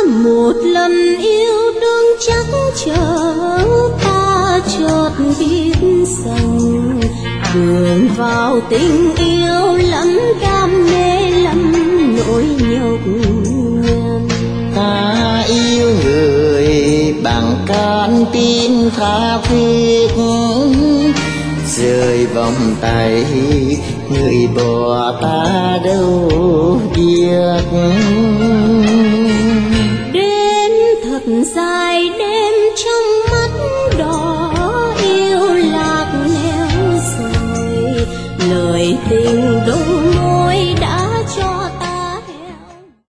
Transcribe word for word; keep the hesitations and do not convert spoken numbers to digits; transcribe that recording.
một lần yêu đương chắc chờ ta chợt biết rằng đường vào tình yêu lắm đam mê lắm nỗi nhọc nhằn. Ta yêu người bằng con tim tha thiết, rời vòng tay người bỏ ta đâu biết. Đến thật dài đêm trong mắt